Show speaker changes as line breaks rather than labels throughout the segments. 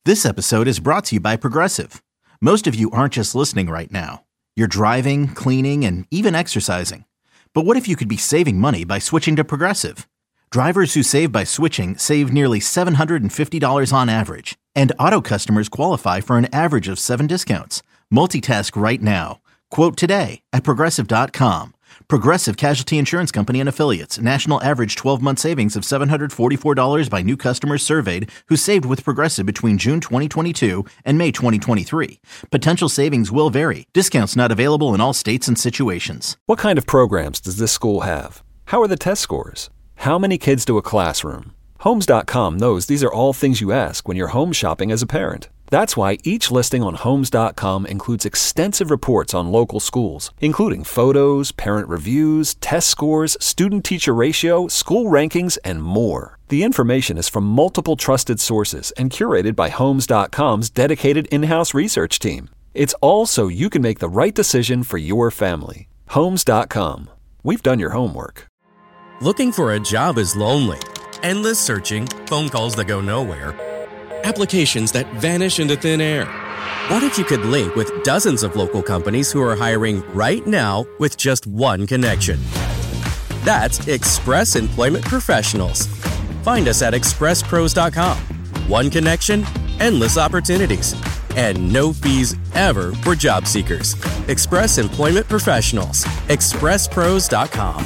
This episode is brought to you by Progressive. Most of you aren't just listening right now. You're driving, cleaning, and even exercising. But what if you could be saving money by switching to Progressive? Drivers who save by switching save nearly $750 on average. And auto customers qualify for an average of 7 discounts. Multitask right now. Quote today at Progressive.com. Progressive Casualty Insurance Company and Affiliates. National average 12-month savings of $744 by new customers surveyed who saved with Progressive between June 2022 and May 2023. Potential savings will vary. Discounts not available in all states and situations.
What kind of programs does this school have? How are the test scores? How many kids do a classroom? Homes.com knows these are all things you ask when you're home shopping as a parent. That's why each listing on Homes.com includes extensive reports on local schools, including photos, parent reviews, test scores, student-teacher ratio, school rankings, and more. The information is from multiple trusted sources and curated by Homes.com's dedicated in-house research team. It's all so you can make the right decision for your family. Homes.com. We've done your homework.
Looking for a job is lonely. Endless searching, phone calls that go nowhere, applications that vanish into thin air. What if you could link with dozens of local companies who are hiring right now with just one connection? That's Express Employment Professionals. Find us at expresspros.com. One connection, endless opportunities, and no fees ever for job seekers. Express Employment Professionals. expresspros.com.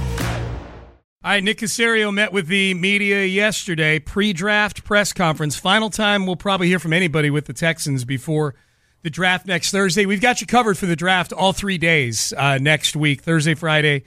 All right, Nick Caserio met with the media yesterday, pre-draft press conference. Final time we'll probably hear from anybody with the Texans before the draft next Thursday. We've got you covered for the draft all 3 days next week, Thursday, Friday,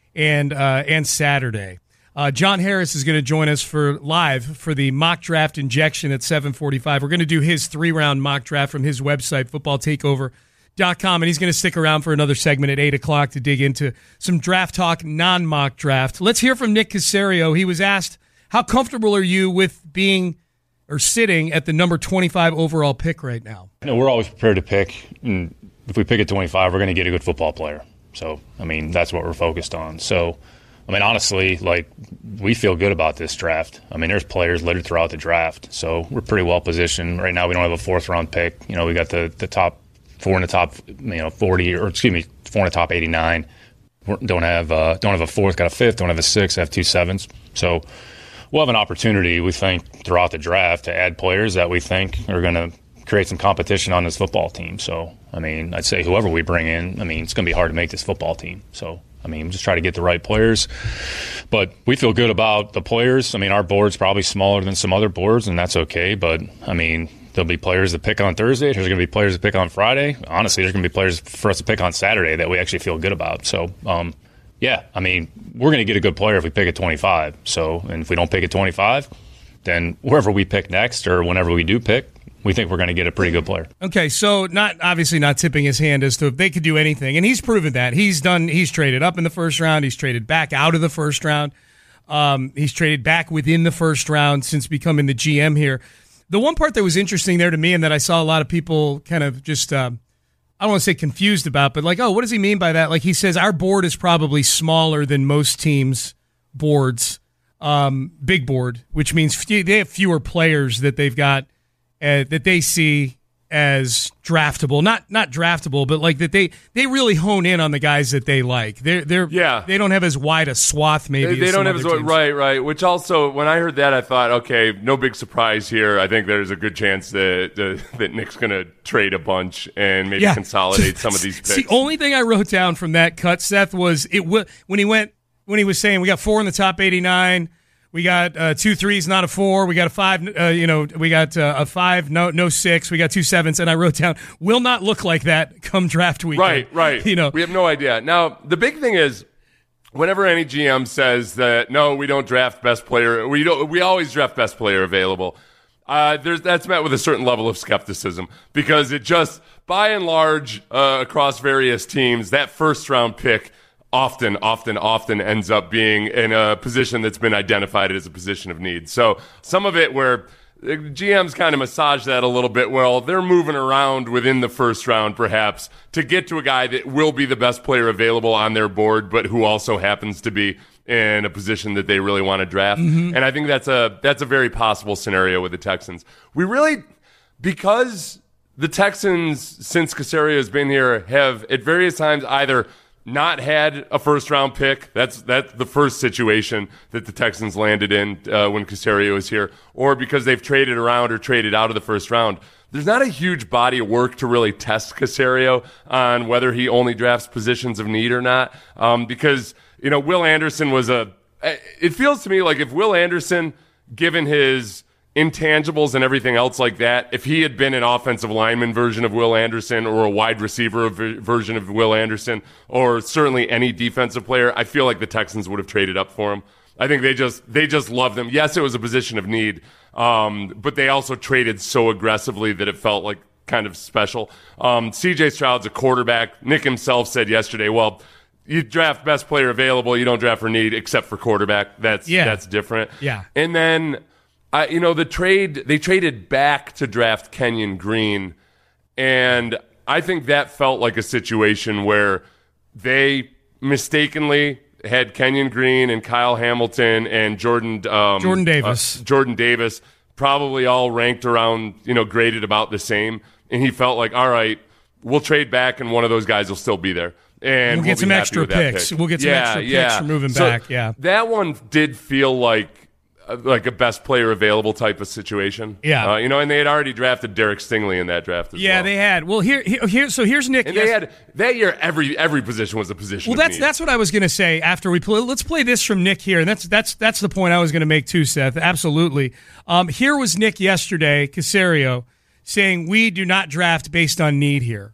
and Saturday. John Harris is going to join us live for the mock draft injection at 7:45. We're going to do his 3-round mock draft from his website, footballtakeover.com, and he's going to stick around for another segment at 8 o'clock to dig into some draft talk, non-mock draft. Let's hear from Nick Caserio. He was asked, how comfortable are you with being or sitting at the number 25 overall pick right now?
We're always prepared to pick. And if we pick at 25, we're going to get a good football player. So, that's what we're focused on. So, honestly, we feel good about this draft. There's players littered throughout the draft. So we're pretty well positioned. Right now we don't have a 4th-round pick. We got the top 4 in the top 40, or excuse me, 4 in the top 89. Don't have a 4th, got a 5th, don't have a 6th, have 2 7s. So we'll have an opportunity, we think, throughout the draft to add players that we think are going to create some competition on this football team. So, I'd say whoever we bring in, it's going to be hard to make this football team. So, just try to get the right players. But we feel good about the players. Our board's probably smaller than some other boards, and that's okay. But, there'll be players to pick on Thursday. There's going to be players to pick on Friday. Honestly, there's going to be players for us to pick on Saturday that we actually feel good about. So, we're going to get a good player if we pick at 25. So, and if we don't pick at 25, then wherever we pick next or whenever we do pick, we think we're going to get a pretty good player. Okay,
so obviously not tipping his hand as to if they could do anything. And he's proven that. He's traded up in the first round. He's traded back out of the first round. He's traded back within the first round since becoming the GM here. The one part that was interesting there to me and that I saw a lot of people kind of just, I don't want to say confused about, but what does he mean by that? He says our board is probably smaller than most teams' boards, big board, which means they have fewer players that they've got that they see as draftable, not draftable, but that they really hone in on the guys that they like. They don't have as wide a swath maybe.
They don't have as wide, right. Which also, when I heard that, I thought, okay, no big surprise here. I think there's a good chance that Nick's going to trade a bunch and maybe consolidate some of these picks.
The only thing I wrote down from that cut, Seth, was when he was saying we got 4 in the top 89. We got 2 3s, not a 4. We got a 5. We got a 5, no 6. We got 2 7s, and I wrote down will not look like that come draft weekend.
Right. We have no idea. Now the big thing is, whenever any GM says that no, we don't draft best player, we always draft best player available. That's met with a certain level of skepticism because it just, by and large, across various teams, that first round pick often ends up being in a position that's been identified as a position of need. So some of it where GMs kind of massage that a little bit. Well, they're moving around within the first round perhaps to get to a guy that will be the best player available on their board, but who also happens to be in a position that they really want to draft. Mm-hmm. And I think that's a very possible scenario with the Texans. We really, because the Texans, since Caserio has been here, have at various times either not had a first-round pick. That's the first situation that the Texans landed in when Caserio was here, or because they've traded around or traded out of the first round. There's not a huge body of work to really test Caserio on whether he only drafts positions of need or not, because Will Anderson was it feels to me like if Will Anderson, given his intangibles and everything else like that, if he had been an offensive lineman version of Will Anderson or a wide receiver version of Will Anderson, or certainly any defensive player, I feel like the Texans would have traded up for him. I think they just loved him. Yes, it was a position of need, but they also traded so aggressively that it felt like kind of special. C.J. Stroud's a quarterback. Nick himself said yesterday, well, you draft best player available, you don't draft for need except for quarterback. That's different.
Yeah.
And then they traded back to draft Kenyon Green, and I think that felt like a situation where they mistakenly had Kenyon Green and Kyle Hamilton and Jordan Davis probably all ranked around, graded about the same, and he felt like, all right, we'll trade back and one of those guys will still be there. And
we'll get some extra picks. We'll get some extra picks for moving back. Yeah.
That one did feel like a best player available type of situation.
Yeah.
And they had already drafted Derek Stingley in that draft as well.
Yeah, they had. Well, here's Nick.
And they had that year every position was a position.
Well, that's what I was going to say after we play. Let's play this from Nick here. And that's the point I was going to make too, Seth. Absolutely. Here was Nick yesterday, Caserio, saying we do not draft based on need here.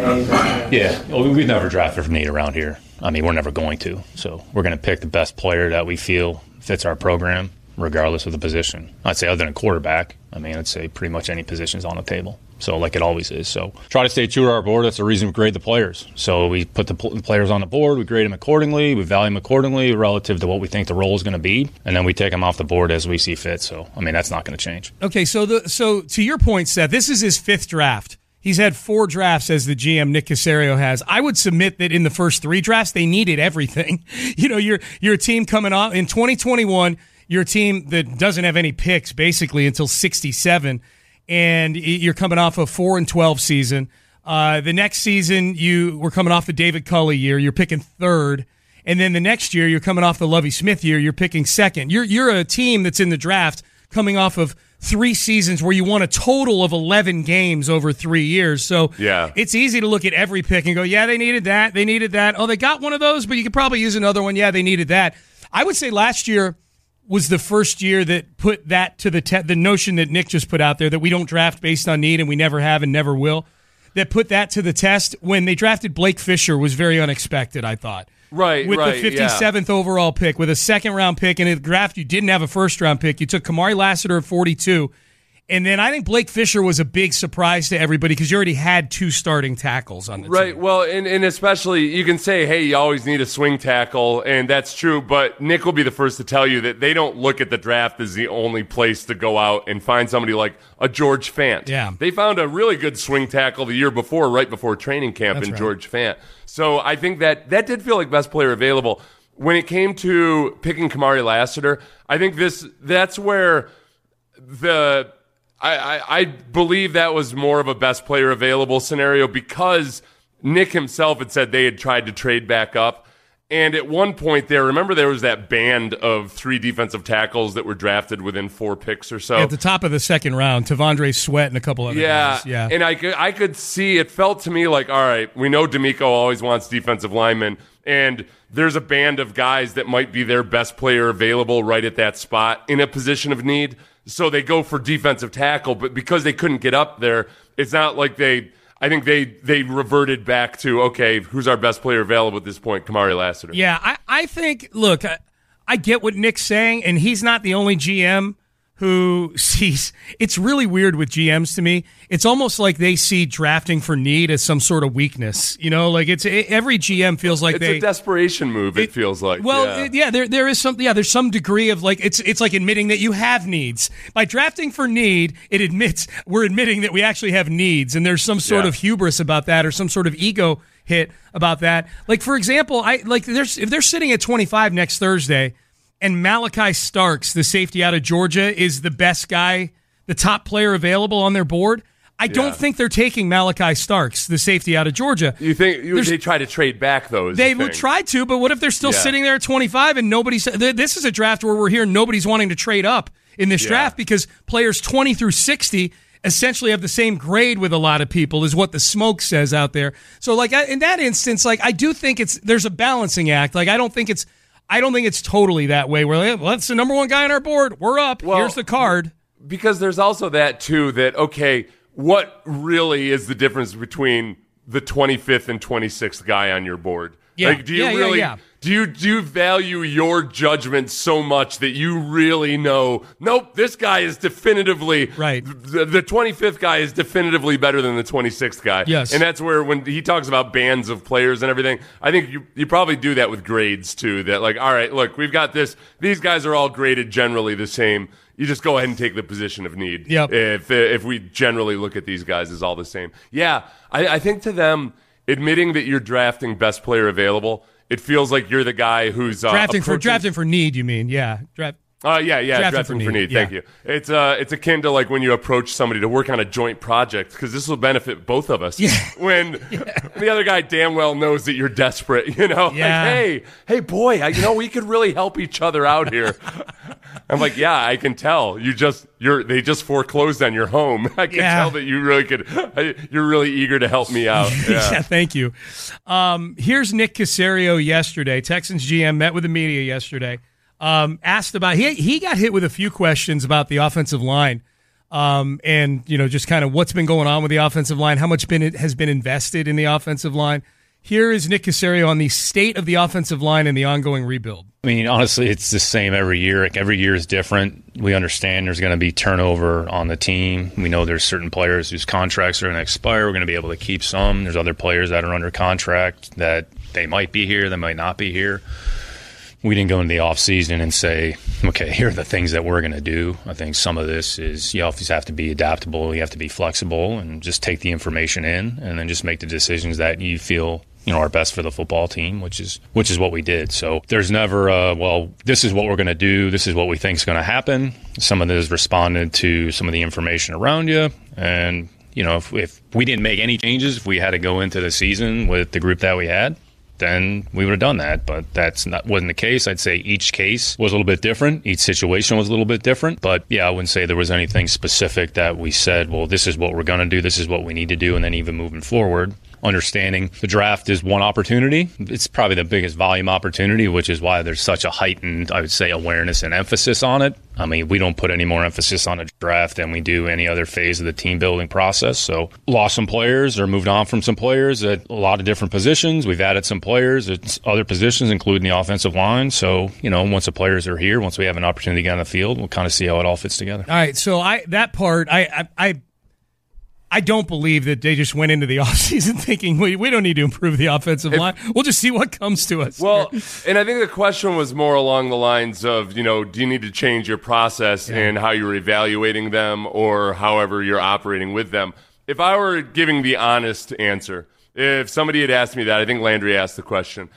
Yeah, we've never drafted for need around here. I mean, we're never going to. So we're going to pick the best player that we feel fits our program, regardless of the position. I'd say other than quarterback, I'd say pretty much any position's on the table. So like it always is. So try to stay true to our board. That's the reason we grade the players. So we put the players on the board, we grade them accordingly, we value them accordingly relative to what we think the role is going to be, and then we take them off the board as we see fit. So, that's not going to change.
Okay, so to your point, Seth, this is his fifth draft. He's had 4 drafts as the GM, Nick Caserio has. I would submit that in the first 3 drafts, they needed everything. You're a team coming off in 2021. You're a team that doesn't have any picks basically until 67, and you're coming off a 4-12 season. The next season, you were coming off the David Culley year. You're picking 3rd, and then the next year, you're coming off the Lovie Smith year. You're picking 2nd. You're a team that's in the draft coming off of 3 seasons where you won a total of 11 games over 3 years. So It's easy to look at every pick and go, yeah, they needed that. They needed that. Oh, they got one of those, but you could probably use another one. Yeah, they needed that. I would say last year was the first year that put that to the notion that Nick just put out there that we don't draft based on need and we never have and never will, that put that to the test. When they drafted Blake Fisher was very unexpected, I thought.
Right,
with the 57th overall pick, with a second-round pick, and in the draft you didn't have a first-round pick. You took Kamari Lassiter at 42, and then I think Blake Fisher was a big surprise to everybody because you already had 2 starting tackles on the team.
Right, well, and especially you can say, hey, you always need a swing tackle, and that's true, but Nick will be the first to tell you that they don't look at the draft as the only place to go out and find somebody like a George Fant.
Yeah.
They found a really good swing tackle the year before, right before training camp George Fant. So I think that did feel like best player available. When it came to picking Kamari Lassiter, I think that's where I believe that was more of a best player available scenario because Nick himself had said they had tried to trade back up. And at one point there was that band of 3 defensive tackles that were drafted within 4 picks or so.
At the top of the second round, Tavondre Sweat and a couple other guys. Yeah.
And I could see, it felt to me like, all right, we know D'Amico always wants defensive linemen, and there's a band of guys that might be their best player available right at that spot in a position of need. So they go for defensive tackle, but because they couldn't get up there, it's not like I think they reverted back to, okay, who's our best player available at this point? Kamari Lassiter.
Yeah, I think, look, I get what Nick's saying, and he's not the only GM who sees. It's really weird with GMs to me. It's almost like they see drafting for need as some sort of weakness. Every GM feels like
it's a desperation move. It feels like.
Well, there is some. Yeah, there's some degree of like it's like admitting that you have needs. By drafting for need, we're admitting that we actually have needs, and there's some sort of hubris about that, or some sort of ego hit about that. Like for example, if they're sitting at 25 next Thursday, and Malachi Starks, the safety out of Georgia, is the best guy the top player available on their board. I don't think they're taking Malachi Starks, the safety out of Georgia.
You think they try to trade back, though?
They would try to, but what if they're still sitting there at 25 and nobody's... This is a draft where we're hearing nobody's wanting to trade up in this draft because players 20 through 60 essentially have the same grade with a lot of people is what the smoke says out there. So, like, in that instance, like, I do think there's a balancing act. Like, I don't think it's totally that way. We're like, well, that's the number one guy on our board. We're up. Well, here's the card.
Because there's also that, too, that, okay, what really is the difference between the 25th and 26th guy on your board?
Yeah.
Like, do you value your judgment so much that you really know, nope, this guy is definitively
right.
The 25th guy is definitively better than the 26th guy.
Yes.
And that's where when he talks about bands of players and everything, I think you probably do that with grades too. That like, all right, look, we've got this. These guys are all graded generally the same. You just go ahead and take the position of need.
Yep.
If we generally look at these guys as all the same. Yeah, I think to them, admitting that you're drafting best player available, it feels like you're the guy who's
drafting for need. You mean? Yeah, draft.
Drafting for need. Thank you. It's akin to like when you approach somebody to work on a joint project because this will benefit both of us.
Yeah.
When the other guy damn well knows that you're desperate,
Yeah.
Like, hey, boy, we could really help each other out here. I'm like, yeah, I can tell. They just foreclosed on your home. I can tell that you really could. You're really eager to help me out.
Yeah, thank you. Here's Nick Caserio yesterday. Texans GM met with the media yesterday. Asked about he got hit with a few questions about the offensive line, and just kind of what's been going on with the offensive line, how much has been invested in the offensive line. Here is Nick Caserio on the state of the offensive line and the ongoing rebuild.
I mean, honestly, it's the same every year. Like, every year is different. We understand there's going to be turnover on the team. We know there's certain players whose contracts are going to expire. We're going to be able to keep some. There's other players that are under contract that they might be here, they might not be here. We didn't go into the offseason and say, okay, here are the things that we're going to do. I think some of this is you always have to be adaptable. You have to be flexible and just take the information in and then just make the decisions that you feel are best for the football team, which is what we did. So there's never, this is what we're going to do. This is what we think is going to happen. Some of it is responded to some of the information around you. And, if we didn't make any changes, if we had to go into the season with the group that we had, then we would have done that. But wasn't the case. I'd say each case was a little bit different. Each situation was a little bit different. But yeah, I wouldn't say there was anything specific that we said, well, this is what we're going to do. This is what we need to do. And then even moving forward, understanding the draft is one opportunity. It's probably the biggest volume opportunity, which is why there's such a heightened, I would say, awareness and emphasis on it. I mean, we don't put any more emphasis on a draft than we do any other phase of the team building process. So lost some players or moved on from some players at a lot of different positions. We've added some players at other positions, including the offensive line. So, once the players are here, once we have an opportunity to get on the field, we'll kind of see how it all fits together.
All right. So I don't believe that they just went into the offseason thinking, we don't need to improve the offensive line. We'll just see what comes to us.
Well, and I think the question was more along the lines of, do you need to change your process and how you're evaluating them or however you're operating with them? If I were giving the honest answer, if somebody had asked me that, I think Landry asked the question,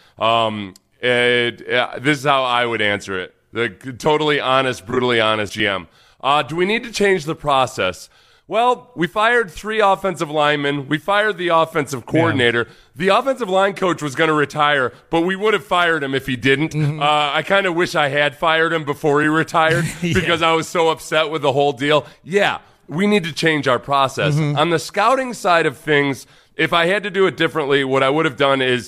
this is how I would answer it. The totally honest, brutally honest GM. Do we need to change the process? Well, we fired 3 offensive linemen. We fired the offensive coordinator. Yeah. The offensive line coach was going to retire, but we would have fired him if he didn't. Mm-hmm. I kind of wish I had fired him before he retired because I was so upset with the whole deal. Yeah, we need to change our process. Mm-hmm. On the scouting side of things, if I had to do it differently, what I would have done is,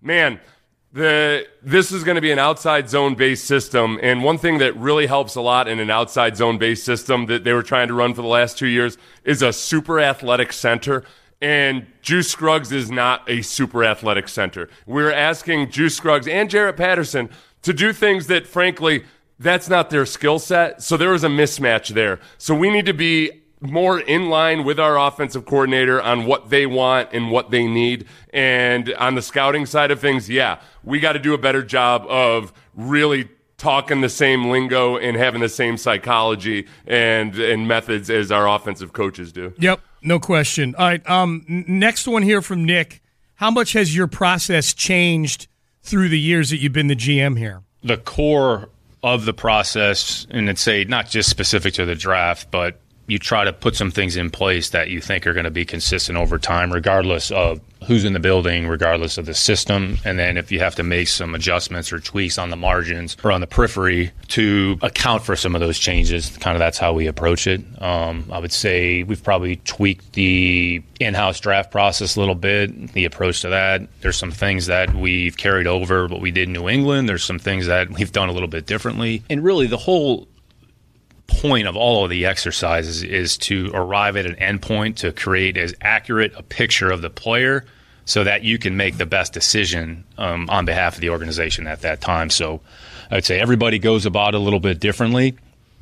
this is going to be an outside zone-based system, and one thing that really helps a lot in an outside zone-based system that they were trying to run for the last 2 years is a super athletic center, and Juice Scruggs is not a super athletic center. We're asking Juice Scruggs and Jarrett Patterson to do things that, frankly, that's not their skill set, so there was a mismatch there. So we need to be more in line with our offensive coordinator on what they want and what they need. And on the scouting side of things, we got to do a better job of really talking the same lingo and having the same psychology and methods as our offensive coaches do.
Yep, no question. All right, next one here from Nick. How much has your process changed through the years that you've been the GM here?
The core of the process, and I'd say not just specific to the draft, but you try to put some things in place that you think are going to be consistent over time, regardless of who's in the building, regardless of the system. And then if you have to make some adjustments or tweaks on the margins or on the periphery to account for some of those changes, kind of that's how we approach it. I would say we've probably tweaked the in-house draft process a little bit, the approach to that. There's some things that we've carried over what we did in New England. There's some things that we've done a little bit differently. And really the whole point of all of the exercises is to arrive at an endpoint to create as accurate a picture of the player so that you can make the best decision on behalf of the organization at that time. So I would say everybody goes about it a little bit differently.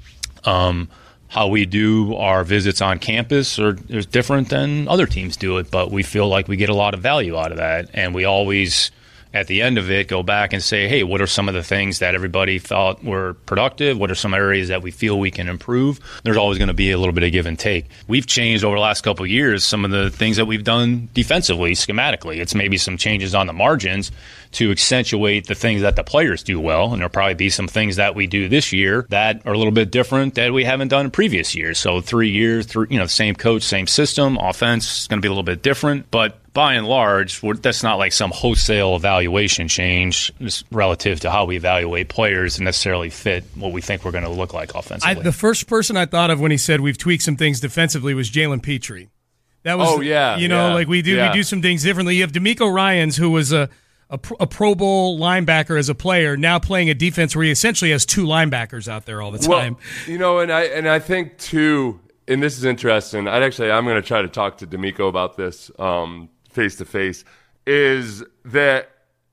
How we do our visits on campus is different than other teams do it, but we feel like we get a lot of value out of that. And we always, at the end of it, go back and say, hey, what are some of the things that everybody thought were productive? What are some areas that we feel we can improve? There's always going to be a little bit of give and take. We've changed over the last couple of years some of the things that we've done defensively, schematically. It's maybe some changes on the margins to accentuate the things that the players do well. And there'll probably be some things that we do this year that are a little bit different that we haven't done in previous years. So 3 years, the same coach, same system, offense is going to be a little bit different. But by and large, that's not like some wholesale evaluation change relative to how we evaluate players and necessarily fit what we think we're going to look like offensively.
The first person I thought of when he said we've tweaked some things defensively was Jalen Petrie. That was, like we do some things differently. You have D'Amico Ryans, who was a Pro Bowl linebacker as a player, now playing a defense where he essentially has two linebackers out there all the time.
Well, and I think too, and this is interesting. I'm going to try to talk to D'Amico about this face to face. Is that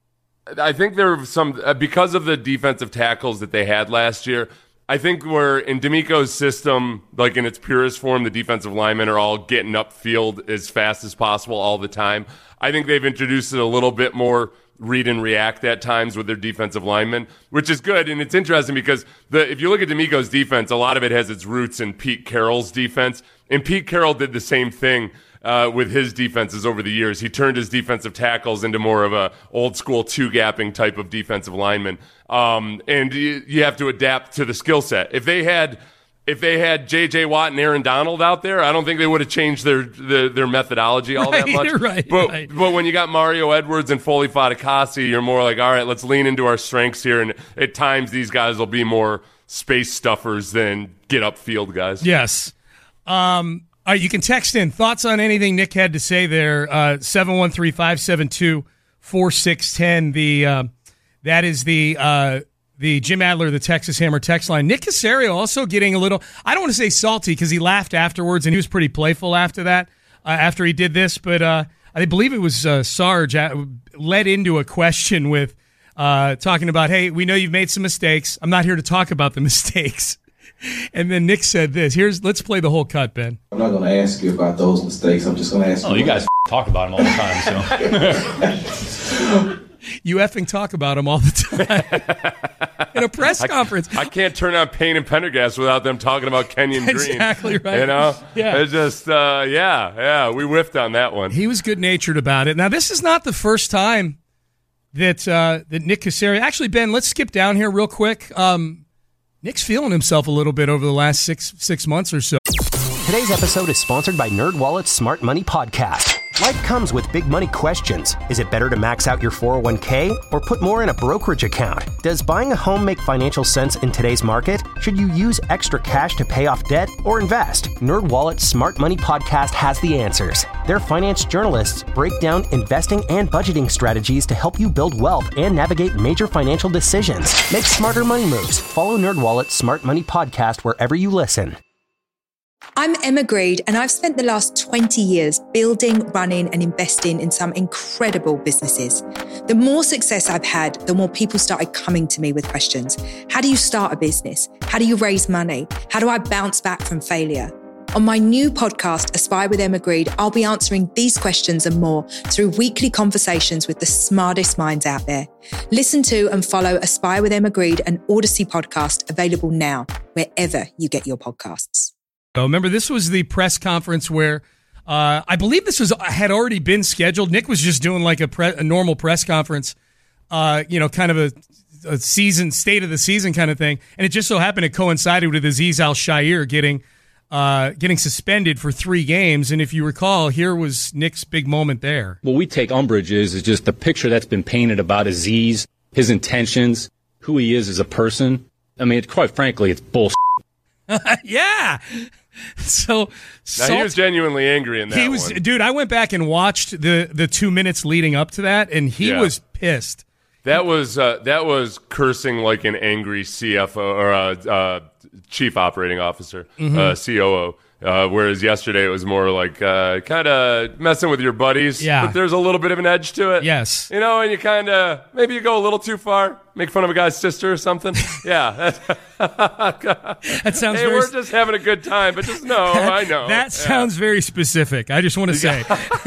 I think there were some because of the defensive tackles that they had last year. I think we're in D'Amico's system, like in its purest form, the defensive linemen are all getting upfield as fast as possible all the time. I think they've introduced it a little bit more read and react at times with their defensive linemen, which is good. And it's interesting because if you look at D'Amico's defense, a lot of it has its roots in Pete Carroll's defense. And Pete Carroll did the same thing with his defenses over the years. He turned his defensive tackles into more of a old school two-gapping type of defensive lineman. And you have to adapt to the skill set. If they had J.J. Watt and Aaron Donald out there, I don't think they would have changed their methodology all that much. But when you got Mario Edwards and Foley Fatukasi, you're more like, all right, let's lean into our strengths here. And at times these guys will be more space stuffers than get upfield guys.
Yes. You can text in thoughts on anything Nick had to say there. 713-572-4610. That is the Jim Adler, the Texas Hammer text line. Nick Caserio also getting a little, I don't want to say salty because he laughed afterwards and he was pretty playful after that, after he did this. But I believe it was Sarge led into a question with talking about, hey, we know you've made some mistakes. I'm not here to talk about the mistakes. And then Nick said this. Let's play the whole cut, Ben.
I'm not going to ask you about those mistakes. I'm just going to ask you.
Oh, you guys talk about them all the time, so.
You effing talk about them all the time in a press conference.
I can't turn on Payne and Pendergast without them talking about Kenyon Green.
Exactly right.
You know?
Yeah.
It's just, we whiffed on that one.
He was good-natured about it. Now, this is not the first time that Nick Caserio. Actually, Ben, let's skip down here real quick. Nick's feeling himself a little bit over the last six months or so.
Today's episode is sponsored by NerdWallet's Smart Money Podcast. Life comes with big money questions. Is it better to max out your 401k or put more in a brokerage account? Does buying a home make financial sense in today's market? Should you use extra cash to pay off debt or invest? NerdWallet's Smart Money Podcast has the answers. Their finance journalists break down investing and budgeting strategies to help you build wealth and navigate major financial decisions. Make smarter money moves. Follow NerdWallet's Smart Money Podcast wherever you listen.
I'm Emma Greed, and I've spent the last 20 years building, running, and investing in some incredible businesses. The more success I've had, the more people started coming to me with questions. How do you start a business? How do you raise money? How do I bounce back from failure? On my new podcast, Aspire with Emma Greed, I'll be answering these questions and more through weekly conversations with the smartest minds out there. Listen to and follow Aspire with Emma Greed, an Odyssey podcast available now, wherever you get your podcasts.
Remember, this was the press conference where I believe this had already been scheduled. Nick was just doing like a normal press conference, kind of a season, state of the season kind of thing. And it just so happened it coincided with Azeez Al-Shaair getting getting suspended for 3 games. And if you recall, here was Nick's big moment there.
What we take umbrage is just the picture that's been painted about Aziz, his intentions, who he is as a person. I mean, quite frankly, it's bullshit.
Yeah. So
he was genuinely angry in that one.
Dude, I went back and watched the 2 minutes leading up to that, and he was pissed.
That was cursing like an angry CFO or chief operating officer, COO. Whereas yesterday it was more like kind of messing with your buddies.
Yeah.
But there's a little bit of an edge to it.
Yes.
You know, and you kind of, maybe you go a little too far, make fun of a guy's sister or something. Yeah.
That sounds
hey, we're just having a good time, but just know, I know.
That sounds very specific. I just want to say.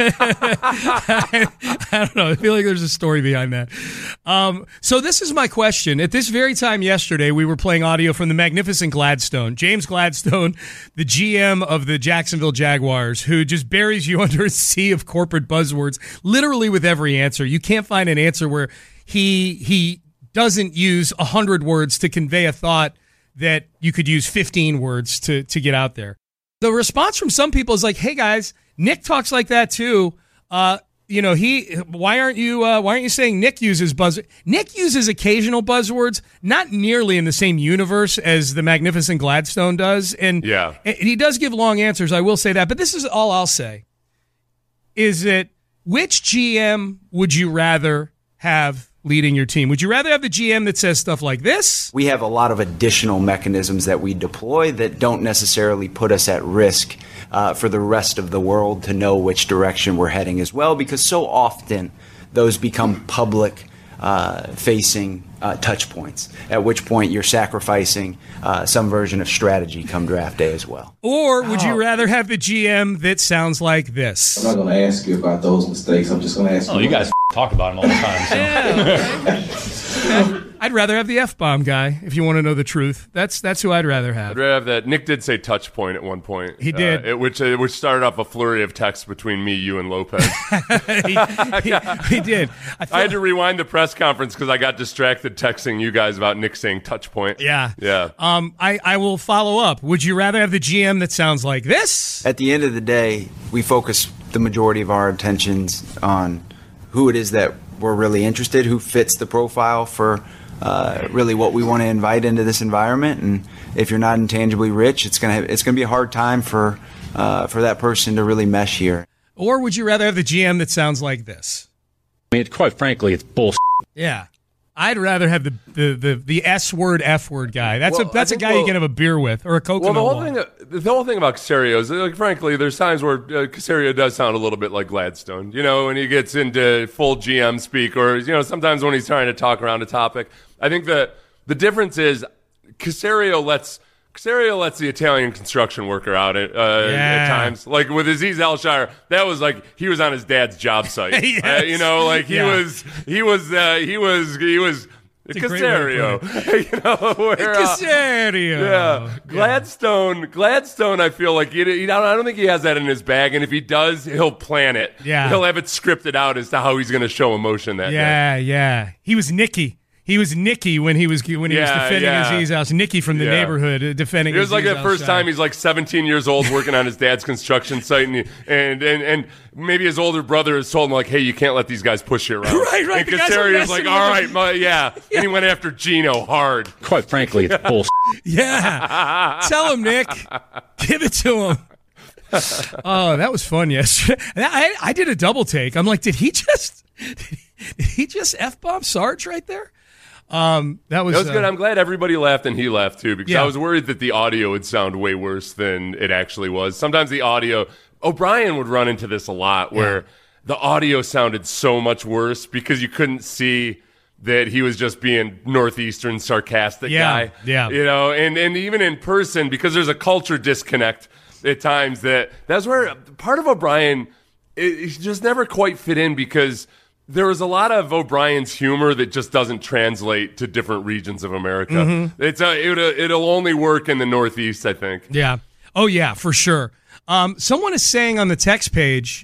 I don't know. I feel like there's a story behind that. So this is my question. At this very time yesterday, we were playing audio from the magnificent Gladstone. James Gladstone, the GM of the Jacksonville Jaguars, who just buries you under a sea of corporate buzzwords, literally with every answer. You can't find an answer where he doesn't use 100 words to convey a thought that you could use 15 words to get out there. The response from some people is like, "Hey guys, Nick talks like that too. Why aren't you saying Nick uses buzzwords? Nick uses occasional buzzwords, not nearly in the same universe as the magnificent Gladstone does. And he does give long answers. I will say that, but this is all I'll say. Is that which GM would you rather have leading your team? Would you rather have the GM that says stuff like this?
We have a lot of additional mechanisms that we deploy that don't necessarily put us at risk for the rest of the world to know which direction we're heading as well, because so often those become public facing touch points, at which point you're sacrificing some version of strategy come draft day as well.
Or would you rather have the GM that sounds like this?
I'm not going to ask you about those mistakes. I'm just going to ask you.
Oh, you guys talk about them all the time. So.
I'd rather have the F-bomb guy, if you want to know the truth. That's who I'd rather have.
I'd rather have that. Nick did say touch point at one point.
He did.
Which started off a flurry of texts between me, you, and Lopez.
he did.
I had to rewind the press conference because I got distracted texting you guys about Nick saying touch point.
Yeah.
Yeah.
I will follow up. Would you rather have the GM that sounds like this?
At the end of the day, we focus the majority of our attentions on who it is that we're really interested, who fits the profile for really what we want to invite into this environment. And if you're not intangibly rich, it's gonna be a hard time for that person to really mesh here.
Or would you rather have the GM that sounds like this?
I mean, quite frankly, it's bullshit.
Yeah. I'd rather have the S word, F word guy. That's a guy you can have a beer with or a coconut.
Well, the whole thing about Caserio is, like, frankly, there's times where Caserio does sound a little bit like Gladstone, when he gets into full GM speak, or sometimes when he's trying to talk around a topic. I think that the difference is Caserio lets the Italian construction worker out at times. Like with Aziz Al-Shire, that was like he was on his dad's job site.
Yes.
He was Caserio.
Caserio.
Yeah. Gladstone, I feel like I don't think he has that in his bag, and if he does, he'll plan it.
Yeah.
He'll have it scripted out as to how he's going to show emotion that day.
Yeah. He was Nicky. He was Nicky when he was defending Aziz House. Nicky from the neighborhood defending.
It was
Aziz
like that first
Al-Shire.
time he's like 17 years old working on his dad's construction site, and maybe his older brother has told him like, "Hey, you can't let these guys push you around."
Right.
And Caserio's like, "All right, and he went after Gino hard.
Quite frankly, it's bullshit.
Yeah, tell him, Nick. Give it to him. Oh, that was fun yesterday. I did a double take. I'm like, did he just F-bomb Sarge right there? That was
good. I'm glad everybody laughed and he laughed too, because I was worried that the audio would sound way worse than it actually was. Sometimes the audio, O'Brien would run into this a lot, where the audio sounded so much worse because you couldn't see that he was just being Northeastern sarcastic guy.
Yeah.
And even in person, because there's a culture disconnect at times, that's where part of O'Brien, he just never quite fit in, because there was a lot of O'Brien's humor that just doesn't translate to different regions of America. Mm-hmm. It'll only work in the Northeast, I think.
Yeah. Oh, yeah, for sure. Someone is saying on the text page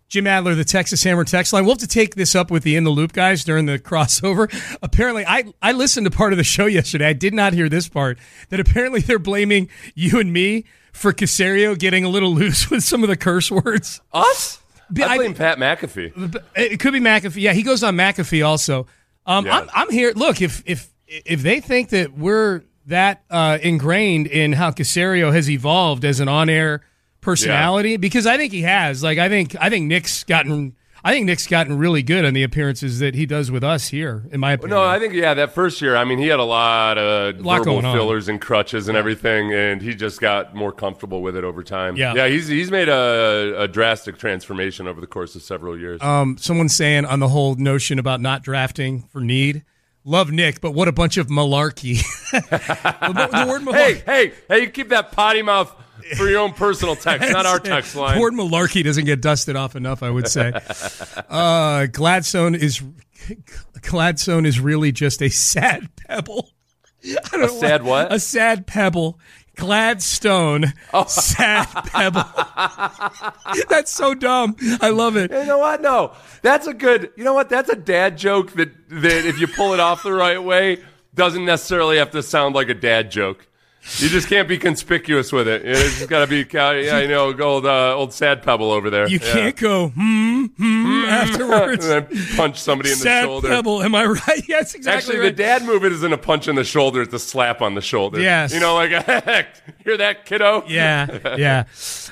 Jim Adler, the Texas Hammer text line. We'll have to take this up with the In the Loop guys during the crossover. Apparently, I listened to part of the show yesterday. I did not hear this part, that apparently they're blaming you and me for Caserio getting a little loose with some of the curse words.
Us? I blame Pat McAfee.
It could be McAfee. Yeah, he goes on McAfee also. I'm here. Look, if they think that we're that ingrained in how Caserio has evolved as an on-air personality, because I think he has. Like, I think Nick's gotten really good on the appearances that he does with us here, in my opinion.
No, I think that first year, I mean, he had a lot of verbal fillers and crutches and everything, and he just got more comfortable with it over time. Yeah, he's made a drastic transformation over the course of several years.
Someone's saying on the whole notion about not drafting for need. Love Nick, but what a bunch of malarkey. The word malarkey.
Hey, you keep that potty mouth for your own personal text, not our text line.
The word malarkey doesn't get dusted off enough, I would say. Gladstone is really just a sad pebble.
Sad what?
A sad pebble. Gladstone, sad pebble. That's so dumb. I love it.
You know what? No, that's a good. You know what? That's a dad joke that if you pull it off the right way, doesn't necessarily have to sound like a dad joke. You just can't be conspicuous with it. It's just got to be, old sad pebble over there.
You can't go afterwards.
And then punch somebody in the shoulder.
Sad pebble, am I right? Yes, exactly.
Actually, the dad move it isn't a punch in the shoulder; it's a slap on the shoulder.
Yes.
You know, like, hear that, kiddo?
Yeah.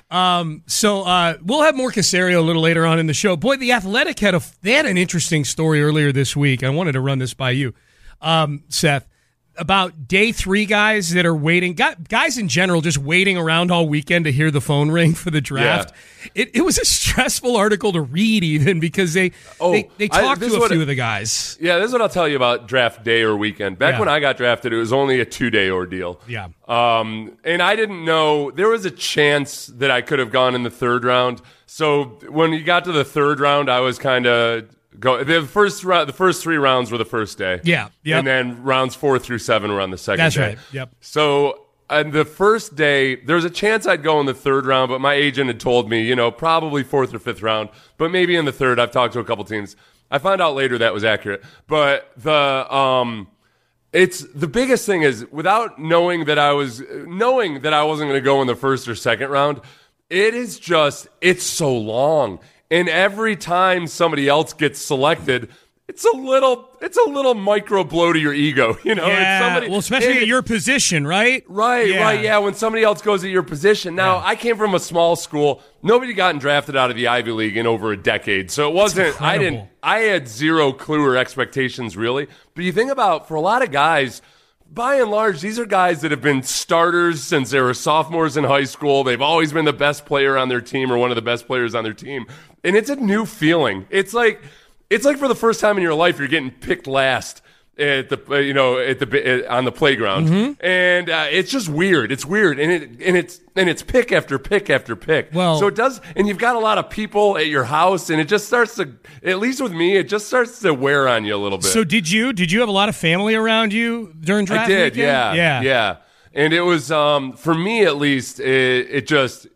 So we'll have more Caserio a little later on in the show. Boy, the Athletic had an interesting story earlier this week. I wanted to run this by you, Seth, about day 3 guys that are waiting, guys in general just waiting around all weekend to hear the phone ring for the draft. Yeah. It was a stressful article to read even because they talked to a few of the guys.
Yeah, this is what I'll tell you about draft day or weekend. Back when I got drafted, it was only a 2-day ordeal.
Yeah.
And I didn't know, there was a chance that I could have gone in the 3rd round. So when you got to the 3rd round, I was kind of... The first 3 rounds were the first day.
Yeah. Yep.
And then rounds 4 through 7 were on the second day.
That's right. Yep.
So on the first day, there was a chance I'd go in the 3rd round, but my agent had told me, probably 4th or 5th round, but maybe in the 3rd. I've talked to a couple teams. I found out later that was accurate. But the biggest thing is, without knowing that I wasn't going to go in the 1st or 2nd round, it's so long. And every time somebody else gets selected, it's a little micro blow to your ego,
Yeah.
It's
especially at your position, right?
Right. Yeah, when somebody else goes at your position. Now, I came from a small school. Nobody gotten drafted out of the Ivy League in over a decade, so it wasn't. I had zero clue or expectations really. But you think about, for a lot of guys, by and large, these are guys that have been starters since they were sophomores in high school. They've always been the best player on their team or one of the best players on their team. And it's a new feeling. It's like for the first time in your life, you're getting picked last at the on the playground. Mm-hmm. And it's just weird. It's weird. And it's pick after pick after pick.
Well,
so it does, and you've got a lot of people at your house, and it just starts to, at least with me, it just starts to wear on you a little bit.
So did you have a lot of family around you during draft?
I did,
weekend?
Yeah. And it was, for me at least, it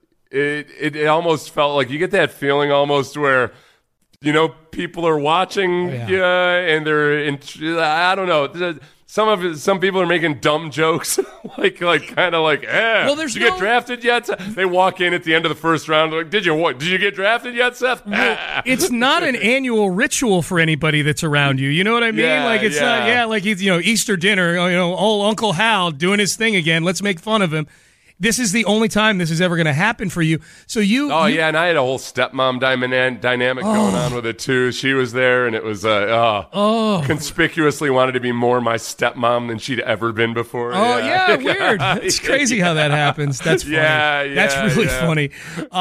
almost felt like you get that feeling almost where, people are watching you, and they're I don't know. Some people are making dumb jokes, like kind of like, well, did you get drafted yet? They walk in at the end of the 1st round, like, did you get drafted yet, Seth?
Well, it's not an annual ritual for anybody that's around you. You know what I mean? It's not, like he's, Easter dinner, old Uncle Hal doing his thing again. Let's make fun of him. This is the only time this is ever going to happen for you. So and
I had a whole stepmom dynamic going on with it too. She was there, and it was conspicuously wanted to be more my stepmom than she'd ever been before.
Weird. It's crazy how that happens. That's funny. That's really funny.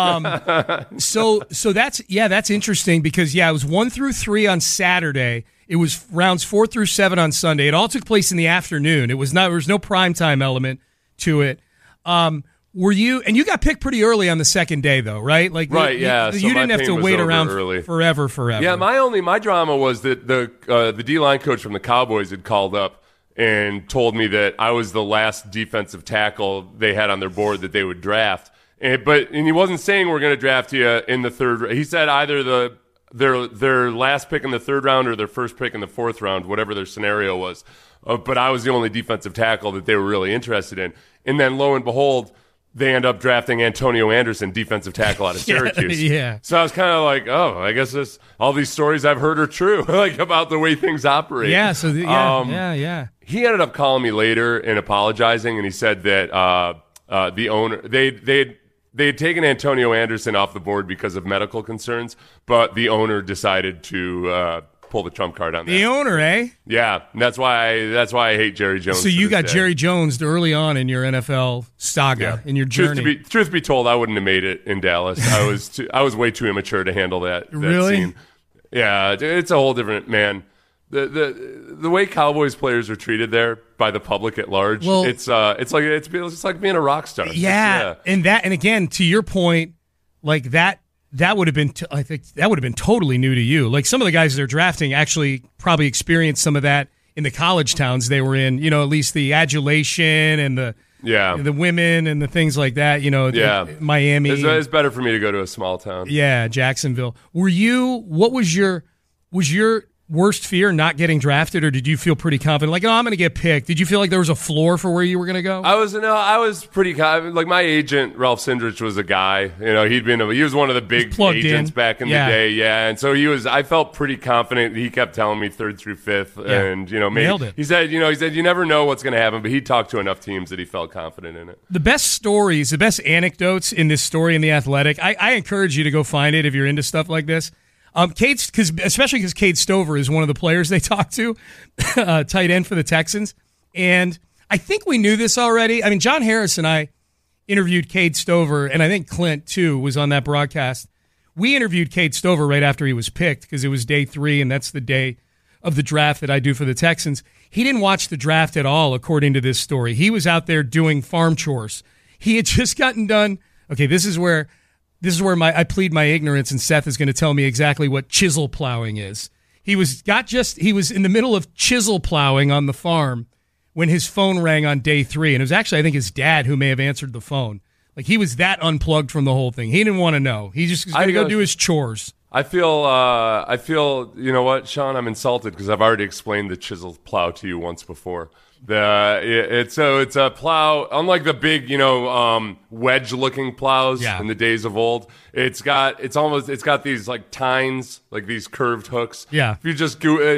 So that's interesting because it was 1 through 3 on Saturday. It was rounds 4 through 7 on Sunday. It all took place in the afternoon. There was no primetime element to it. You got picked pretty early on the 2nd day though, right?
You
didn't have to wait around forever.
Yeah, my drama was that the D-line coach from the Cowboys had called up and told me that I was the last defensive tackle they had on their board that they would draft. And he wasn't saying we're going to draft you in the third. He said either their last pick in the third round or their first pick in the fourth round, whatever their scenario was. But I was the only defensive tackle that they were really interested in. And then lo and behold, they end up drafting Antonio Anderson, defensive tackle out of Syracuse.
Yeah.
So I was kind of like, oh, I guess all these stories I've heard are true, like about the way things operate.
Yeah. So yeah.
He ended up calling me later and apologizing, and he said that the owner they had taken Antonio Anderson off the board because of medical concerns, but the owner decided to pull the trump card on that.
The owner, eh?
Yeah, that's why I hate Jerry Jones.
So you got Jerry Jones early on in your NFL saga, in your journey.
Truth be told, I wouldn't have made it in Dallas. I was way too immature to handle that
really?
Scene. Yeah, it's a whole different man. The way Cowboys players are treated there by the public at large, well, it's like being a rock star.
Yeah, and again, to your point, like that would have been I think that would have been totally new to you. Like some of the guys they're drafting actually probably experienced some of that in the college towns they were in. At least the adulation and the women and the things like that. Miami.
It's better for me to go to a small town.
Yeah, Jacksonville. What was your worst fear, not getting drafted, or did you feel pretty confident? Like, I'm going to get picked. Did you feel like there was a floor for where you were going to go?
I was pretty confident. Like, my agent, Ralph Sindrich, was a guy. He was one of the big agents back in the day. Yeah, and so I felt pretty confident. He kept telling me 3rd through 5th, and
nailed it.
He said you never know what's going to happen, but he talked to enough teams that he felt confident in it.
The best stories, the best anecdotes in this story in The Athletic. I encourage you to go find it if you're into stuff like this. Especially because Cade Stover is one of the players they talked to, tight end for the Texans. And I think we knew this already. I mean, John Harris and I interviewed Cade Stover, and I think Clint, too, was on that broadcast. We interviewed Cade Stover right after he was picked because it was day 3, and that's the day of the draft that I do for the Texans. He didn't watch the draft at all, according to this story. He was out there doing farm chores. He had just gotten done. Okay, this is where I plead my ignorance, and Seth is going to tell me exactly what chisel plowing is. He was in the middle of chisel plowing on the farm when his phone rang on day 3, and it was actually, I think, his dad who may have answered the phone. Like, he was that unplugged from the whole thing. He didn't want to know. He just was going to go do his chores.
I feel, you know what, Sean, I'm insulted because I've already explained the chisel plow to you once before. It's a plow, unlike the big, wedge-looking plows in the days of old. It's got these like tines, like these curved hooks.
Yeah.
If you just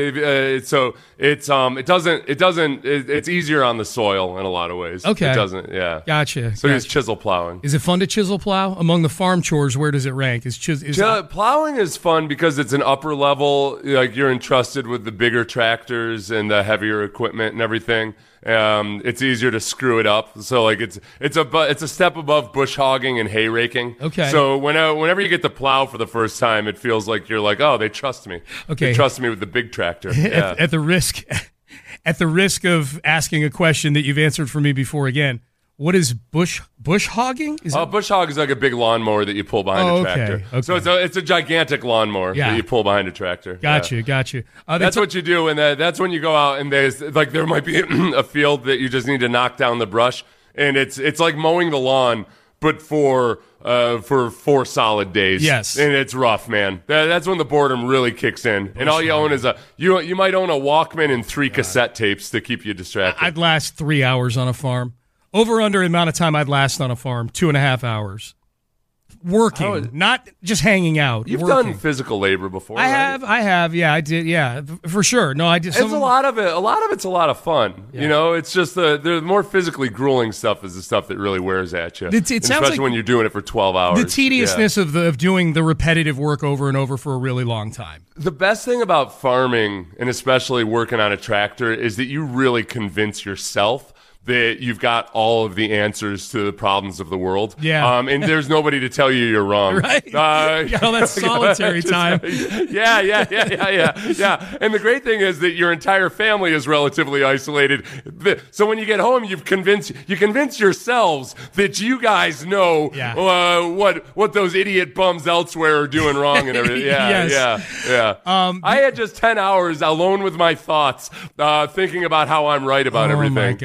it's easier on the soil in a lot of ways.
Okay.
It doesn't. Yeah.
Gotcha.
So it's chisel plowing.
Is it fun to chisel plow? Among the farm chores, where does it rank?
Plowing is fun because it's an upper level. Like, you're entrusted with the bigger tractors and the heavier equipment and everything. It's easier to screw it up. So like it's a step above bush hogging and hay raking.
Okay.
So whenever you get to plow for the first time, it feels like you're like, oh, they trust me.
Okay.
They trust me with the big tractor. Yeah.
At the risk of asking a question that you've answered for me before again. What is bush hogging?
Bush hog is like a big lawnmower that you pull behind a tractor.
Okay.
So it's a gigantic lawnmower that you pull behind a tractor.
Got you.
That's what you do, and that's when you go out and there might be a field that you just need to knock down the brush, and it's like mowing the lawn, but for 4 solid days.
Yes,
and it's rough, man. That's when the boredom really kicks in, and all you own is you might own a Walkman and 3 cassette tapes to keep you distracted.
I'd last 3 hours on a farm. Over under amount of time I'd last on a farm, 2.5 hours. Working, not just hanging out.
You've done physical labor before.
I have. Yeah, I did. Yeah, for sure. No, I did.
It's a lot of it. A lot of it's a lot of fun. Yeah. It's just the more physically grueling stuff is the stuff that really wears at you. Especially when you're doing it for 12 hours.
The tediousness of doing the repetitive work over and over for a really long time.
The best thing about farming, and especially working on a tractor, is that you really convince yourself that you've got all of the answers to the problems of the world.
Yeah.
And there's nobody to tell you you're wrong.
Right. You got all that solitary time.
Yeah. And the great thing is that your entire family is relatively isolated. So when you get home, you convince yourselves that you guys know what those idiot bums elsewhere are doing wrong and everything. Yeah. I had just 10 hours alone with my thoughts, thinking about how I'm right about everything.
Oh my God.
Yes.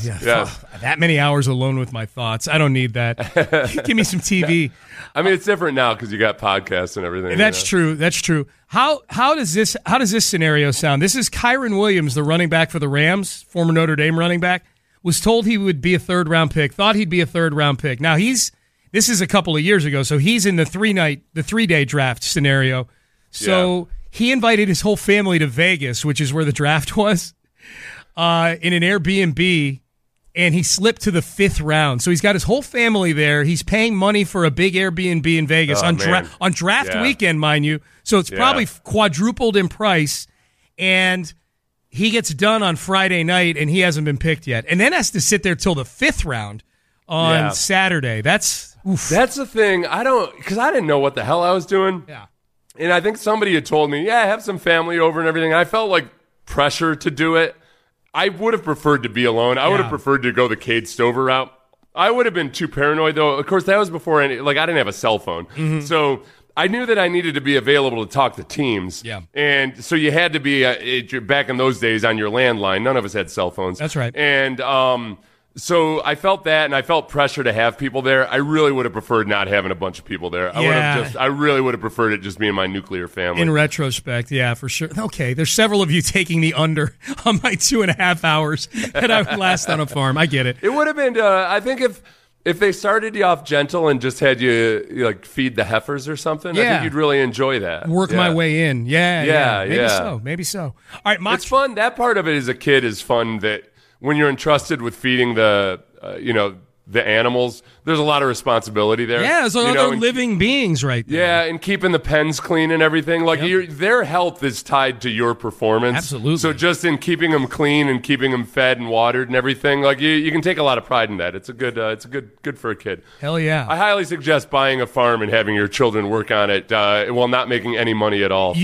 Yes.
That many hours alone with my thoughts. I don't need that. Give me some TV.
I mean, it's different now because you got podcasts and everything.
That's true. That's true. How does this scenario sound? This is Kyren Williams, the running back for the Rams, former Notre Dame running back, was told he would be a third-round pick, thought he'd be a third-round pick. Now, this is a couple of years ago, so he's in the 3-day draft scenario. So he invited his whole family to Vegas, which is where the draft was, in an Airbnb, and he slipped to the 5th round. So he's got his whole family there. He's paying money for a big Airbnb in Vegas on draft weekend, mind you. So it's probably quadrupled in price, and he gets done on Friday night, and he hasn't been picked yet. And then has to sit there till the 5th round on Saturday. That's
the thing. Because I didn't know what the hell I was doing.
Yeah.
And I think somebody had told me, I have some family over and everything. And I felt like pressure to do it. I would have preferred to be alone. I would have preferred to go the Cade Stover route. I would have been too paranoid, though. Of course, that was before I didn't have a cell phone. Mm-hmm. So I knew that I needed to be available to talk to teams.
Yeah.
And so you had to be, back in those days, on your landline. None of us had cell phones.
That's right.
And so I felt that, and I felt pressure to have people there. I really would have preferred not having a bunch of people there. I really would have preferred it just being my nuclear family.
In retrospect, yeah, for sure. Okay, there's several of you taking the under on my 2.5 hours that I would last on a farm. I get it.
It would have been, I think if they started you off gentle and just had you like feed the heifers or something, I think you'd really enjoy that.
Work my way in. Yeah. Maybe so. All right,
it's fun. That part of it as a kid is fun, that when you're entrusted with feeding the animals, there's a lot of responsibility there.
Yeah, there's other living beings right there.
Yeah, and keeping the pens clean and everything. Like their health is tied to your performance.
Absolutely.
So just in keeping them clean and keeping them fed and watered and everything, like you can take a lot of pride in that. It's good for a kid.
Hell yeah.
I highly suggest buying a farm and having your children work on it while not making any money at all.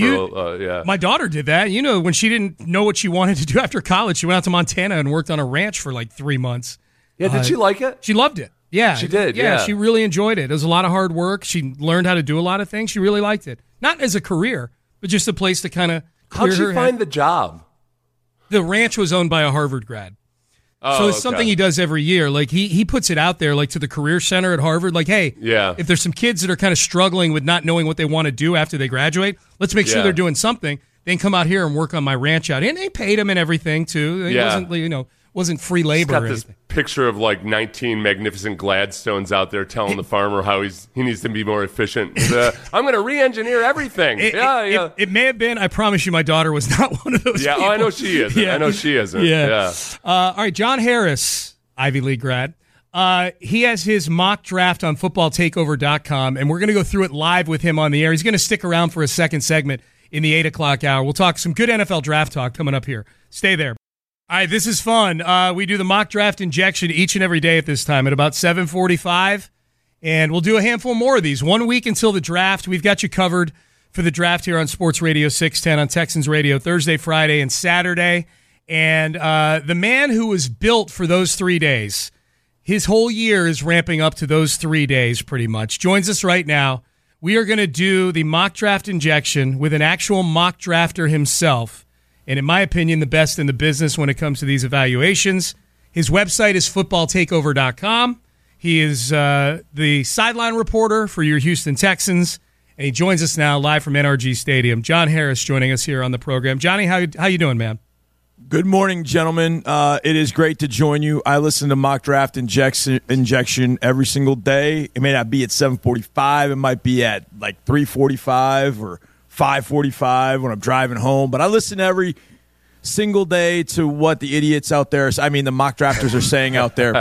My daughter did that. When she didn't know what she wanted to do after college, she went out to Montana and worked on a ranch for like 3 months.
Yeah, did she like it?
She loved it. Yeah.
She did,
yeah. She really enjoyed it. It was a lot of hard work. She learned how to do a lot of things. She really liked it. Not as a career, but just a place to kind of clear her head.
How'd she find the job?
The ranch was owned by a Harvard grad. So it's something he does every year. Like he puts it out there, like to the Career Center at Harvard. Like, hey, if there's some kids that are kind of struggling with not knowing what they want to do after they graduate, let's make sure they're doing something. They can come out here and work on my ranch out. And they paid him and everything, too. It wasn't free labor.
He's got this picture of like 19 magnificent Gladstones out there telling the farmer how he needs to be more efficient. I'm going to re-engineer everything.
It may have been. I promise you, my daughter was not one of those.
Yeah,
people.
I know she is. I know she isn't. Yeah.
All right, John Harris, Ivy League grad. He has his mock draft on footballtakeover.com, and we're going to go through it live with him on the air. He's going to stick around for a second segment in the 8 o'clock hour. We'll talk some good NFL draft talk coming up here. Stay there. All right, this is fun. We do the mock draft injection each and every day at this time at about 7:45, and we'll do a handful more of these. 1 week until the draft. We've got you covered for the draft here on Sports Radio 610 on Texans Radio Thursday, Friday, and Saturday. And the man who was built for those 3 days, his whole year is ramping up to those 3 days pretty much, joins us right now. We are going to do the mock draft injection with an actual mock drafter himself. And in my opinion, the best in the business when it comes to these evaluations. His website is footballtakeover.com. He is the sideline reporter for your Houston Texans, and he joins us now live from NRG Stadium. John Harris joining us here on the program. Johnny, how you doing, man?
Good morning, gentlemen. It is great to join you. I listen to Mock Draft Injection every single day. It may not be at 7:45. It might be at like 3:45 or 5:45 when I'm driving home, but I listen every single day to what the idiots out there, the mock drafters are saying out there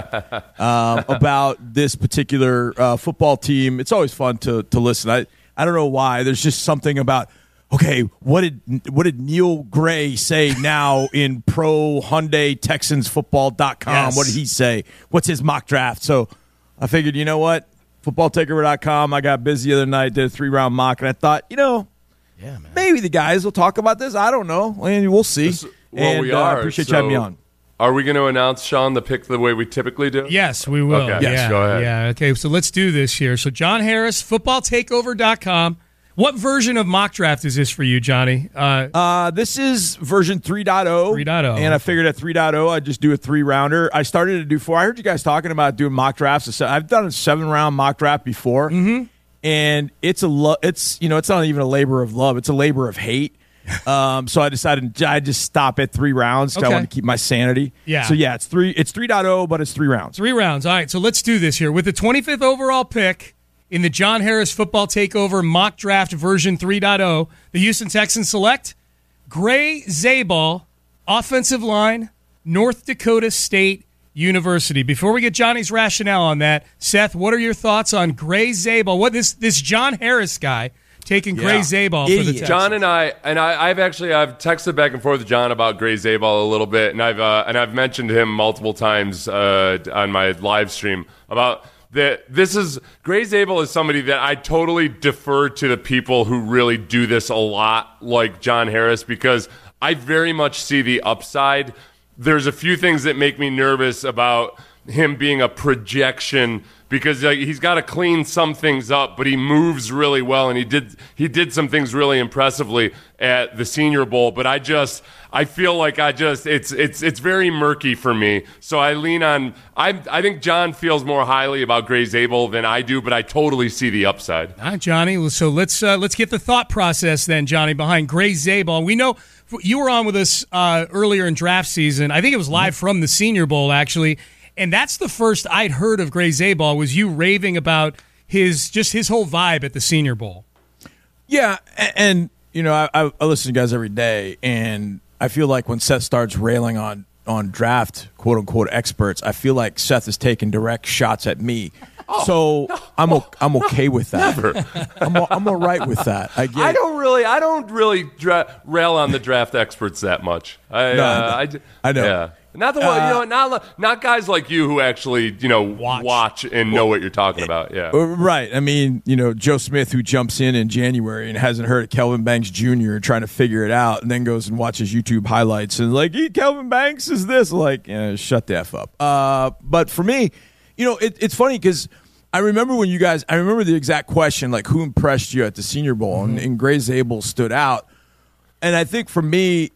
about this particular football team. It's always fun to listen. I don't know why. There's just something about, okay, what did Neil Gray say now in pro Hyundai Texans football.com?
Yes.
What did he say? What's his mock draft? So I figured, you know what? Footballtakeover.com. I got busy the other night, did a 3-round mock, and I thought,
yeah, man.
Maybe the guys will talk about this. I don't know. We'll see.
We are.
I appreciate you having me on.
Are we going to announce, Sean, the pick the way we typically do?
Yes, we will.
Okay.
Yes,
go ahead.
Yeah, okay, so let's do this here. So John Harris, footballtakeover.com. What version of mock draft is this for you, Johnny?
This is version 3.0.
3.0.
And I figured at 3.0, I'd just do a 3-rounder. I started to do 4. I heard you guys talking about doing mock drafts. I've done a 7-round mock draft before.
Mm-hmm.
And it's not even a labor of love. It's a labor of hate. So I decided I'd just stop at 3 rounds because I want to keep my sanity.
Yeah.
So yeah, it's 3.0, but it's 3 rounds.
3 rounds. All right, so let's do this here. With the 25th overall pick in the John Harris Football Takeover Mock Draft version 3.0, the Houston Texans select Gray Zabal, offensive line, North Dakota State University. Before we get Johnny's rationale on that, Seth, what are your thoughts on Gray Zabal? What this John Harris guy taking Gray Zabal for the Texans?
John and I've texted back and forth with John about Gray Zabal a little bit, and I've mentioned him multiple times on my live stream about that. Gray Zabal is somebody that I totally defer to the people who really do this a lot, like John Harris, because I very much see the upside. There's a few things that make me nervous about him being a projection, because he's got to clean some things up, but he moves really well, and he did some things really impressively at the Senior Bowl. But I feel like it's very murky for me. So I lean on. I think John feels more highly about Gray Zabal than I do, but I totally see the upside.
All right, Johnny. So let's get the thought process then, Johnny, behind Gray Zabal. We know you were on with us earlier in draft season. I think it was live from the Senior Bowl, actually. And that's the first I'd heard of Gray Zabal, was you raving about his whole vibe at the Senior Bowl.
Yeah, and I listen to you guys every day, and I feel like when Seth starts railing on draft quote unquote experts, I feel like Seth is taking direct shots at me. So I'm okay with that.
Never.
I'm all right with that. I
don't really rail on the draft experts that much. I know. Yeah. Not the one, not guys like you who actually watch and know what you're talking about. Yeah,
right. I mean, Joe Smith, who jumps in January and hasn't heard of Kelvin Banks Jr. trying to figure it out, and then goes and watches YouTube highlights and Kelvin Banks is this, shut the F up. But for me, it's funny because I remember the exact question, who impressed you at the Senior Bowl, and Gray Zabal stood out, and I think for me,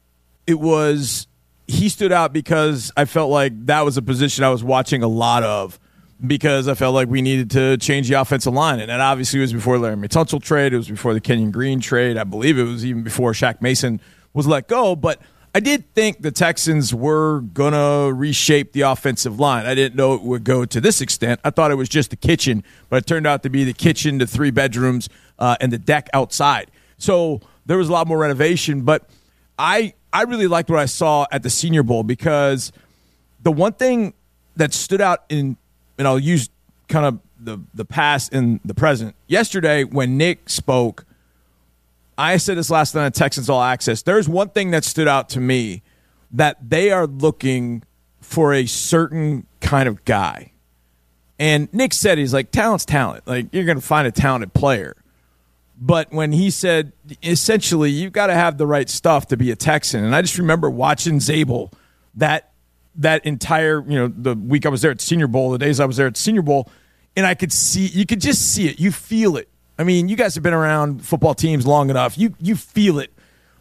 it was. He stood out because I felt like that was a position I was watching a lot of, because I felt like we needed to change the offensive line. And that obviously was before Laramie Tunsil trade. It was before the Kenyon Green trade. I believe it was even before Shaq Mason was let go. But I did think the Texans were going to reshape the offensive line. I didn't know it would go to this extent. I thought it was just the kitchen, but it turned out to be the kitchen, the 3 bedrooms, and the deck outside. So there was a lot more renovation. But I really liked what I saw at the Senior Bowl, because the one thing that stood out and I'll use kind of the past and the present. Yesterday when Nick spoke, I said this last night on Texans All Access, there's one thing that stood out to me, that they are looking for a certain kind of guy. And Nick said, he's like, talent's talent. You're going to find a talented player. But when he said, essentially, you've got to have the right stuff to be a Texan. And I just remember watching Zabal that entire, the week I was there at Senior Bowl, the days I was there at Senior Bowl, and you could just see it. You feel it. I mean, you guys have been around football teams long enough. You feel it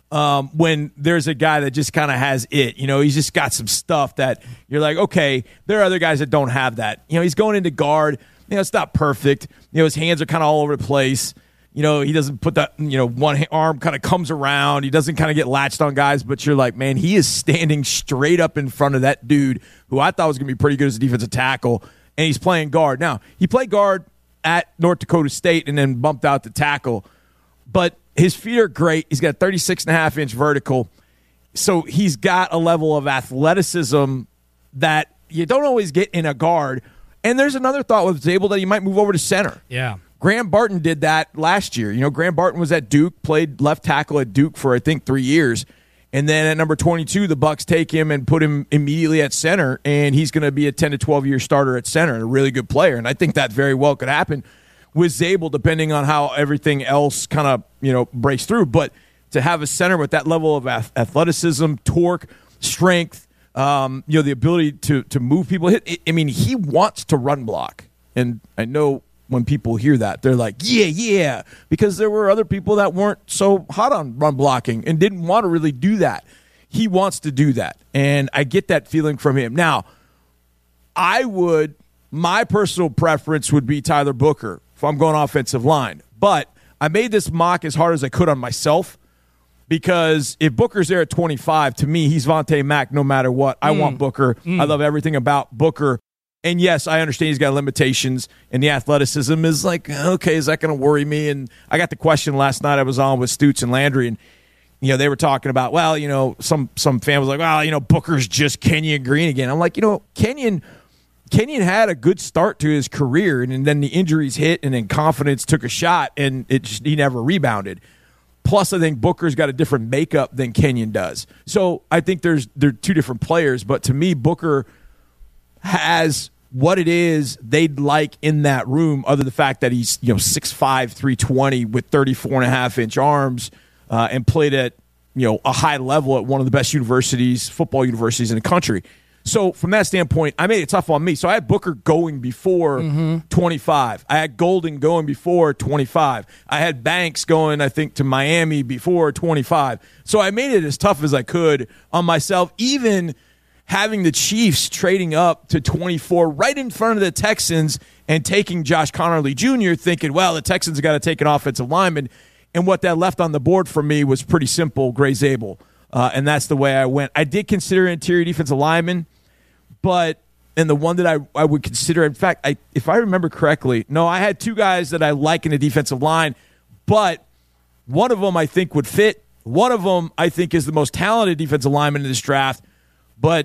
when there's a guy that just kind of has it. He's just got some stuff that you're like, okay, there are other guys that don't have that. He's going into guard. It's not perfect. His hands are kind of all over the place. He doesn't put that, one arm kind of comes around. He doesn't kind of get latched on guys, but you're like, man, he is standing straight up in front of that dude who I thought was going to be pretty good as a defensive tackle, and he's playing guard. Now, he played guard at North Dakota State and then bumped out to tackle, but his feet are great. He's got a 36.5-inch vertical, so he's got a level of athleticism that you don't always get in a guard. And there's another thought with Zabal that he might move over to center.
Yeah.
Graham Barton did that last year. Graham Barton was at Duke, played left tackle at Duke for, I think, 3 years. And then at number 22, the Bucs take him and put him immediately at center, and he's going to be a 10 to 12-year starter at center, and a really good player. And I think that very well could happen with Zabal, depending on how everything else kind of, breaks through. But to have a center with that level of athleticism, torque, strength, the ability to move people. He wants to run block. And I know when people hear that. They're like, yeah, because there were other people that weren't so hot on run blocking and didn't want to really do that. He wants to do that, and I get that feeling from him. Now, my personal preference would be Tyler Booker if I'm going offensive line, but I made this mock as hard as I could on myself because if Booker's there at 25, to me, he's Vontae Mack no matter what. I want Booker. I love everything about Booker. And yes, I understand he's got limitations, and the athleticism is like, okay, is that going to worry me? And I got the question last night I was on with Stutz and Landry, and they were talking about, well, some fan was like, well, Booker's just Kenyon Green again. I'm like, Kenyon had a good start to his career, and then the injuries hit, and then confidence took a shot, and he never rebounded. Plus, I think Booker's got a different makeup than Kenyon does. So I think they're two different players, but to me, Booker has what it is they'd like in that room, other than the fact that he's 6'5", 320 with 34.5-inch arms, and played at a high level at one of the best football universities in the country. So from that standpoint, I made it tough on me. So I had Booker going before 25. I had Golden going before 25. I had Banks going, I think, to Miami before 25. So I made it as tough as I could on myself, even having the Chiefs trading up to 24 right in front of the Texans and taking Josh Connerly Jr., thinking, well, the Texans got to take an offensive lineman. And what that left on the board for me was pretty simple, Gray Zabel. And that's the way I went. I did consider interior defensive lineman, and the one that I would consider, in fact, if I remember correctly, no, I had two guys that I like in the defensive line, but one of them I think would fit. One of them I think is the most talented defensive lineman in this draft, but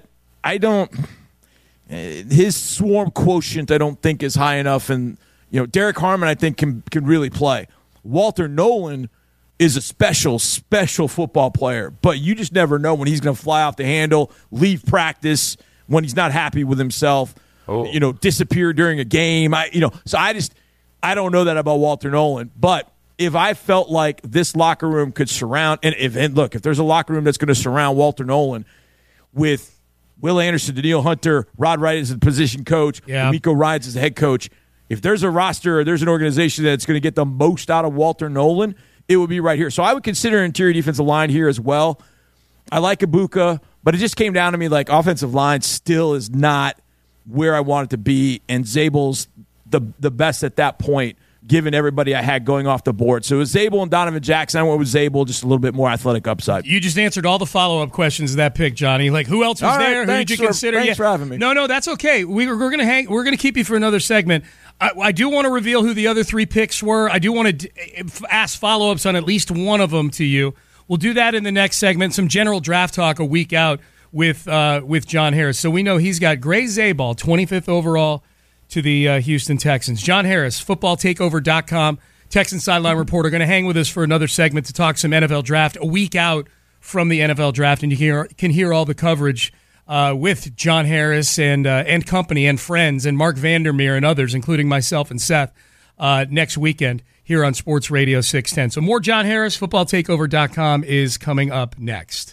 his swarm quotient I don't think is high enough. And, Derek Harmon I think can really play. Walter Nolan is a special football player, but you just never know when he's going to fly off the handle, leave practice when he's not happy with himself, disappear during a game. So I don't know that about Walter Nolan. But if I felt like this locker room could surround, and if there's a locker room that's going to surround Walter Nolan with Will Anderson, Danielle Hunter, Rod Wright as the position coach, Miko Ryans as the head coach, if there's a roster or there's an organization that's going to get the most out of Walter Nolan, it would be right here. So I would consider interior defensive line here as well. I like Ibuka, but it just came down to me like offensive line still is not where I want it to be, and Zabel's the best at that point, given everybody I had going off the board. So it was Zabel and Donovan Jackson. I went with Zabel, just a little bit more athletic upside.
You just answered all the follow-up questions of that pick, Johnny. Like, who else was there? Who did you consider?
Thanks for having me.
No, that's okay. We're going to keep you for another segment. I do want to reveal who the other three picks were. I do want to ask follow-ups on at least one of them to you. We'll do that in the next segment. Some general draft talk a week out with John Harris. So we know he's got Gray Zabel, 25th overall to the Houston Texans. John Harris, footballtakeover.com, Texans sideline reporter, going to hang with us for another segment to talk some NFL draft a week out from the NFL draft, and you can hear all the coverage with John Harris and company and friends and Mark Vandermeer and others, including myself and Seth, next weekend here on Sports Radio 610. So more John Harris, footballtakeover.com is coming up next.